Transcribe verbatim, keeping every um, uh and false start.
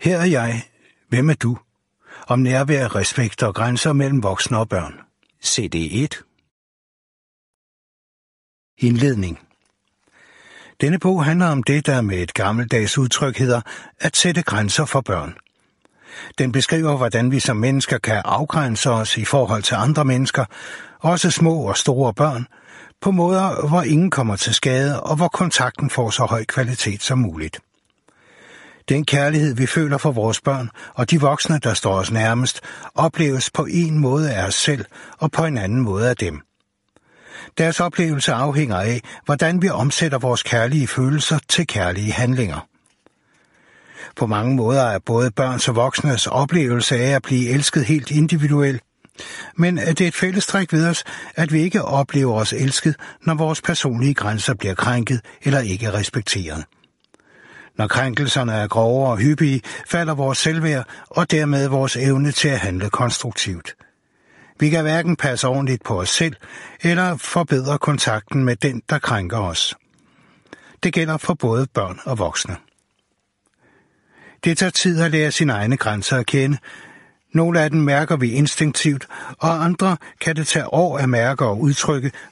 Her er jeg. Hvem er du? Om nærvær, respekt og grænser mellem voksne og børn. C D et. Indledning. Denne bog handler om det, der med et gammeldags udtryk hedder at sætte grænser for børn. Den beskriver, hvordan vi som mennesker kan afgrænse os i forhold til andre mennesker, også små og store børn, på måder, hvor ingen kommer til skade og hvor kontakten får så høj kvalitet som muligt. Den kærlighed, vi føler for vores børn og de voksne, der står os nærmest, opleves på en måde af os selv og på en anden måde af dem. Deres oplevelse afhænger af, hvordan vi omsætter vores kærlige følelser til kærlige handlinger. På mange måder er både børns og voksnes oplevelse af at blive elsket helt individuel, men det er et fællestræk ved os, at vi ikke oplever os elsket, når vores personlige grænser bliver krænket eller ikke respekteret. Når krænkelserne er grove og hyppige, falder vores selvværd og dermed vores evne til at handle konstruktivt. Vi kan hverken passe ordentligt på os selv eller forbedre kontakten med den, der krænker os. Det gælder for både børn og voksne. Det tager tid at lære sine egne grænser at kende. Nogle af dem mærker vi instinktivt, og andre kan det tage år at mærke og udtrykke,